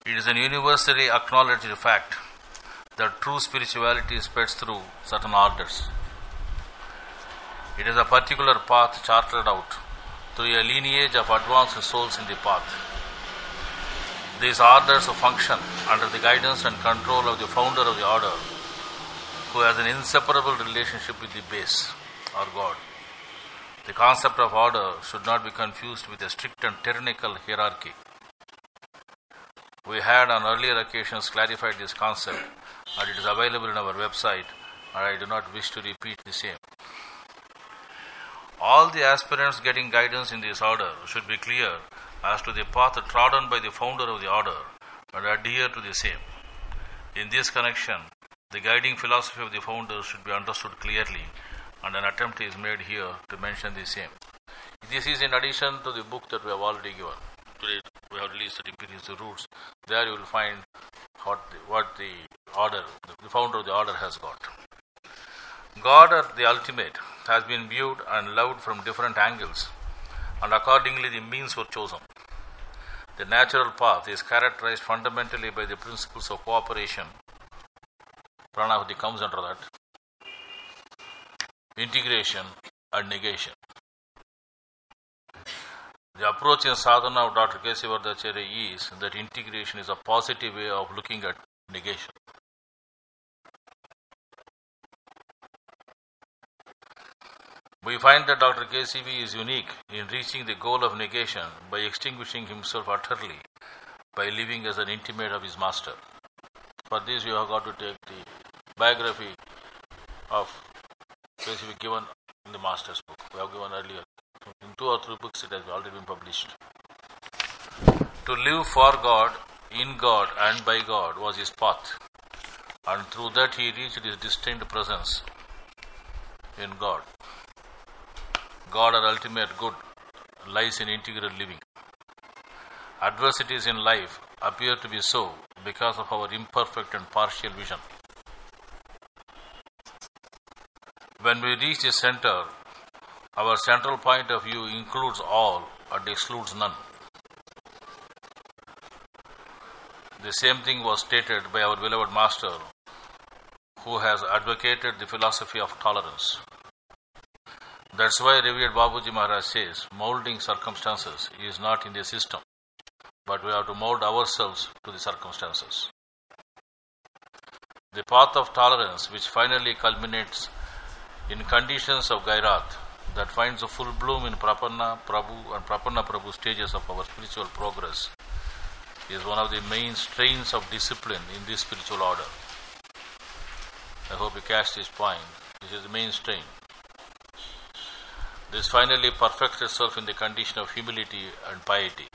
It is an universally acknowledged fact that true spirituality spreads through certain orders. It is a particular path charted out through a lineage of advanced souls in the path. These orders function under the guidance and control of the founder of the order, who has an inseparable relationship with the base, or God. The concept of order should not be confused with a strict and tyrannical hierarchy. We had on earlier occasions clarified this concept, and it is available in our website, and I do not wish to repeat the same. All the aspirants getting guidance in this order should be clear as to the path trodden by the founder of the order and adhere to the same. In this connection, the guiding philosophy of the founder should be understood clearly, and an attempt is made here to mention the same. This is in addition to the book that we have already given. Today we have released the Imperious Roots. There you will find what the order, the founder of the order has got. God, at the ultimate, has been viewed and loved from different angles, and accordingly the means were chosen. The natural path is characterized fundamentally by the principles of cooperation. Pranahuti comes under that. Integration and negation. The approach in sadhana of Dr. Kesavardhacharya is that integration is a positive way of looking at negation. We find that Dr. KCV is unique in reaching the goal of negation by extinguishing himself utterly, by living as an intimate of his master. For this, you have got to take the biography of KCV given in the master's book. We have given earlier. In 2 or 3 books, it has already been published. To live for God, in God, and by God was his path, and through that he reached his distinct presence in God. God, our ultimate good, lies in integral living. Adversities in life appear to be so because of our imperfect and partial vision. When we reach the center, our central point of view includes all and excludes none. The same thing was stated by our beloved master, who has advocated the philosophy of tolerance. That's why revered Babuji Maharaj says, molding circumstances is not in the system, but we have to mold ourselves to the circumstances. The path of tolerance, which finally culminates in conditions of Gairath, that finds a full bloom in Prapanna, Prabhu and Prapanna Prabhu stages of our spiritual progress, is one of the main strains of discipline in this spiritual order. I hope you catch this point. This is the main strain. This finally perfects itself in the condition of humility and piety.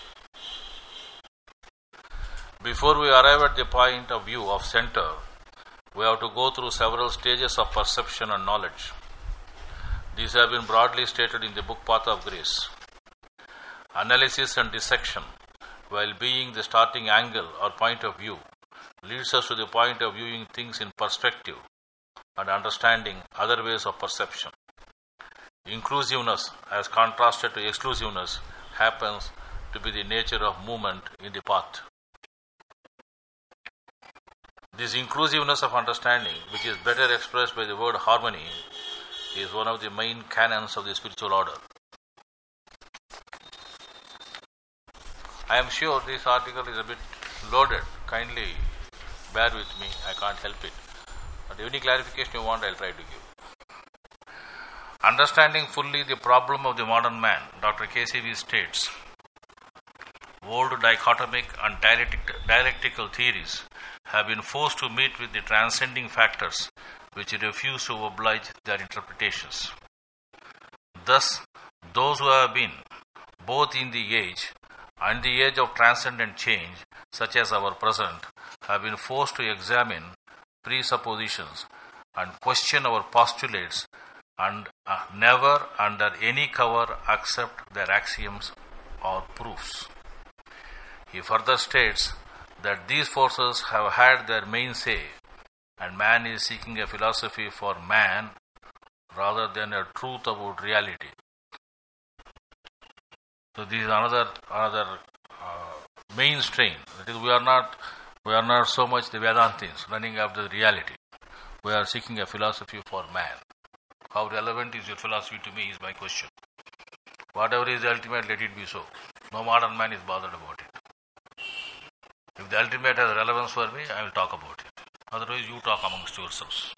Before we arrive at the point of view of center, we have to go through several stages of perception and knowledge. These have been broadly stated in the book Path of Grace. Analysis and dissection, while being the starting angle or point of view, leads us to the point of viewing things in perspective and understanding other ways of perception. Inclusiveness, as contrasted to exclusiveness, happens to be the nature of movement in the path. This inclusiveness of understanding, which is better expressed by the word harmony, is one of the main canons of the spiritual order. I am sure this article is a bit loaded. Kindly bear with me, I can't help it. But any clarification you want, I'll try to give. Understanding fully the problem of the modern man, Dr. KCV states, old dichotomic and dialectical theories have been forced to meet with the transcending factors which refuse to oblige their interpretations. Thus, those who have been both in the age and the age of transcendent change, such as our present, have been forced to examine presuppositions and question our postulates and never under any cover accept their axioms or proofs. He further states that these forces have had their main say, and man is seeking a philosophy for man rather than a truth about reality. So this is another main main strain. That is, we are not so much the Vedantins running after the reality. We are seeking a philosophy for man. How relevant is your philosophy to me is my question. Whatever is the ultimate, let it be so. No modern man is bothered about it. If the ultimate has relevance for me, I will talk about it. Otherwise, you talk amongst yourselves.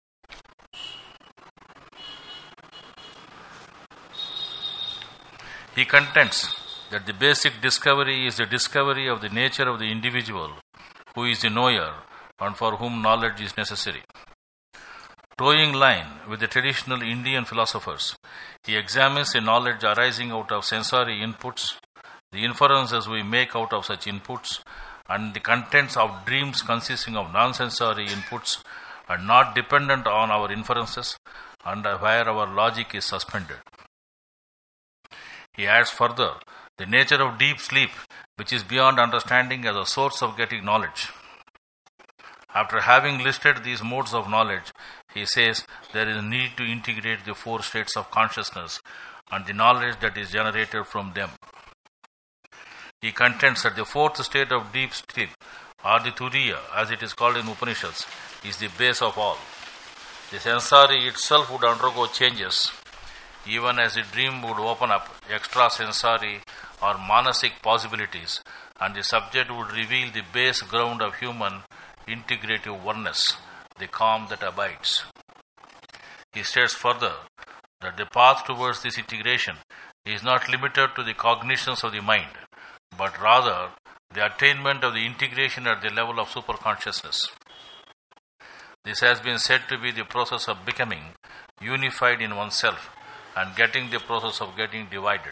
He contends that the basic discovery is the discovery of the nature of the individual who is the knower and for whom knowledge is necessary. Toeing line with the traditional Indian philosophers, he examines the knowledge arising out of sensory inputs, the inferences we make out of such inputs, and the contents of dreams consisting of non-sensory inputs and not dependent on our inferences, and where our logic is suspended. He adds further, the nature of deep sleep, which is beyond understanding as a source of getting knowledge. After having listed these modes of knowledge, he says there is a need to integrate the four states of consciousness and the knowledge that is generated from them. He contends that the fourth state of deep sleep, or the Turiya, as it is called in Upanishads, is the base of all. The sensory itself would undergo changes, even as the dream would open up extrasensory or manasic possibilities, and the subject would reveal the base ground of human integrative oneness, the calm that abides. He states further that the path towards this integration is not limited to the cognitions of the mind, but rather the attainment of the integration at the level of superconsciousness. This has been said to be the process of becoming unified in oneself and getting the process of getting divided.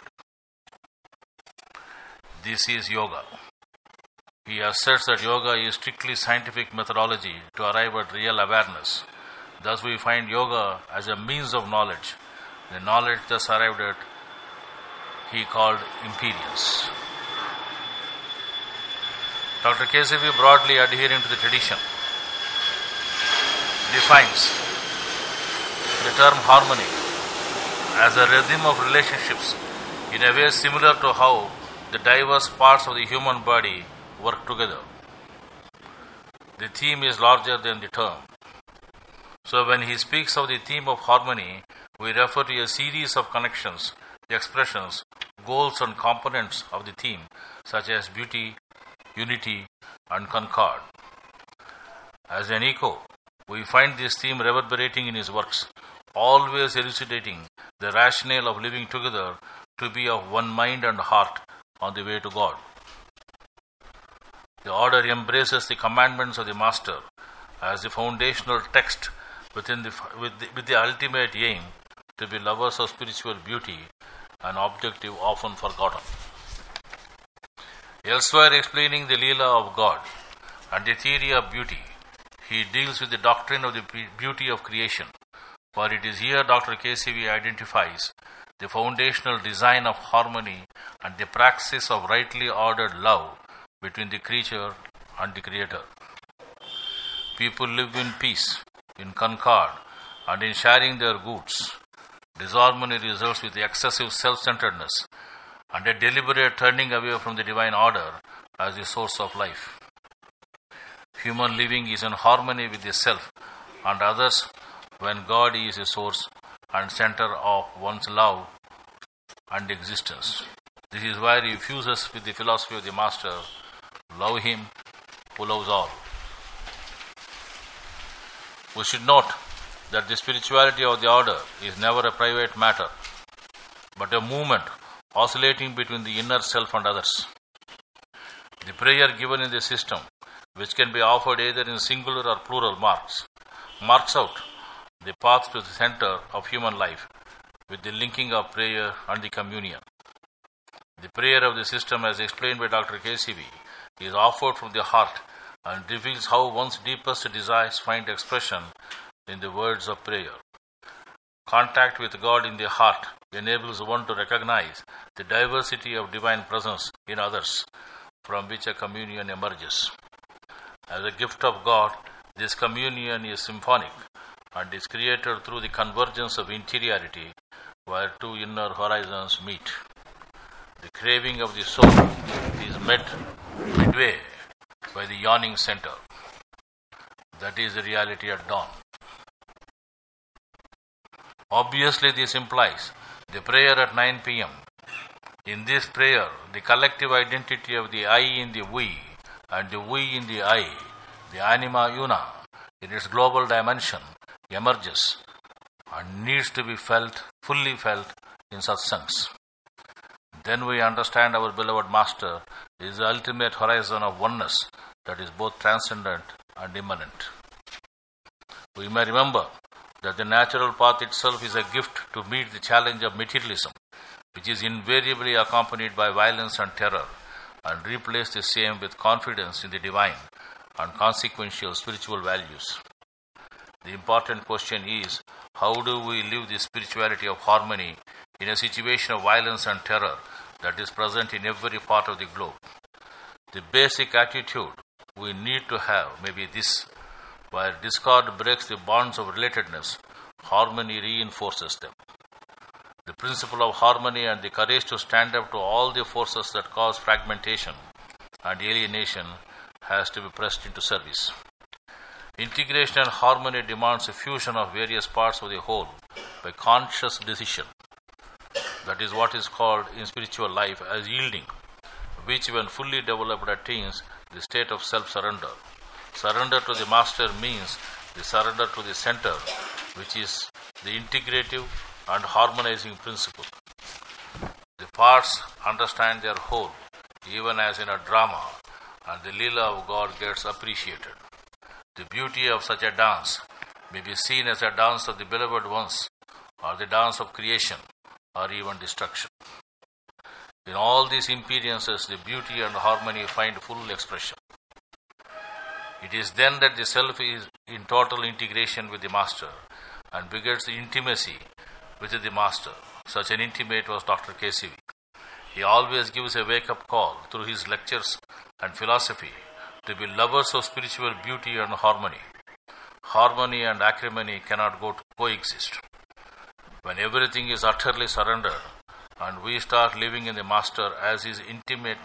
This is yoga. He asserts that yoga is strictly scientific methodology to arrive at real awareness. Thus we find yoga as a means of knowledge. The knowledge thus arrived at he called imperience. Dr. KCV, broadly adhering to the tradition, defines the term harmony as a rhythm of relationships in a way similar to how the diverse parts of the human body work together. The theme is larger than the term. So when he speaks of the theme of harmony, we refer to a series of connections, expressions, goals and components of the theme, such as beauty, unity and concord. As an echo, we find this theme reverberating in his works, always elucidating the rationale of living together to be of one mind and heart on the way to God. The order embraces the commandments of the Master as the foundational text with the ultimate aim to be lovers of spiritual beauty, an objective often forgotten. Elsewhere explaining the Leela of God and the theory of beauty, he deals with the doctrine of the beauty of creation, for it is here Dr. KCV identifies the foundational design of harmony and the praxis of rightly ordered love between the creature and the Creator. People live in peace, in concord, and in sharing their goods. Disharmony results with excessive self-centeredness and a deliberate turning away from the divine order as the source of life. Human living is in harmony with the self and others when God is the source and center of one's love and existence. This is where he fuses with the philosophy of the Master, love him who loves all. We should note that the spirituality of the order is never a private matter, but a movement oscillating between the inner self and others. The prayer given in the system, which can be offered either in singular or plural marks out the path to the center of human life with the linking of prayer and the communion. The prayer of the system, as explained by Dr. KCV, is offered from the heart and reveals how one's deepest desires find expression in the words of prayer. Contact with God in the heart enables one to recognize the diversity of divine presence in others, from which a communion emerges. As a gift of God, this communion is symphonic and is created through the convergence of interiority where two inner horizons meet. The craving of the soul is met midway by the yawning center. That is the reality at dawn. Obviously, this implies the prayer at 9 p.m. In this prayer, the collective identity of the I in the we and the we in the I, the anima una, in its global dimension, emerges and needs to be felt, fully felt in satsangs. Then we understand our beloved Master is the ultimate horizon of oneness that is both transcendent and immanent. We may remember that the natural path itself is a gift to meet the challenge of materialism, which is invariably accompanied by violence and terror, and replace the same with confidence in the divine and consequential spiritual values. The important question is, how do we live the spirituality of harmony in a situation of violence and terror that is present in every part of the globe? The basic attitude we need to have may be this: where discord breaks the bonds of relatedness, harmony reinforces them. The principle of harmony and the courage to stand up to all the forces that cause fragmentation and alienation has to be pressed into service. Integration and harmony demands a fusion of various parts of the whole by conscious decision. That is what is called in spiritual life as yielding, which when fully developed attains the state of self-surrender. Surrender to the Master means the surrender to the center, which is the integrative and harmonizing principle. The parts understand their whole, even as in a drama, and the Leela of God gets appreciated. The beauty of such a dance may be seen as a dance of the beloved ones, or the dance of creation, or even destruction. In all these experiences, the beauty and harmony find full expression. It is then that the self is in total integration with the Master and begets the intimacy with the Master. Such an intimate was Dr. KCV. He always gives a wake-up call through his lectures and philosophy to be lovers of spiritual beauty and harmony. Harmony and acrimony cannot coexist. When everything is utterly surrendered and we start living in the Master as his intimate,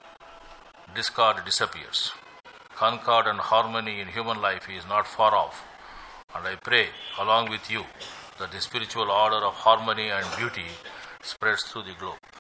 discord disappears. Concord and harmony in human life is not far off, and I pray, along with you, that the spiritual order of harmony and beauty spreads through the globe.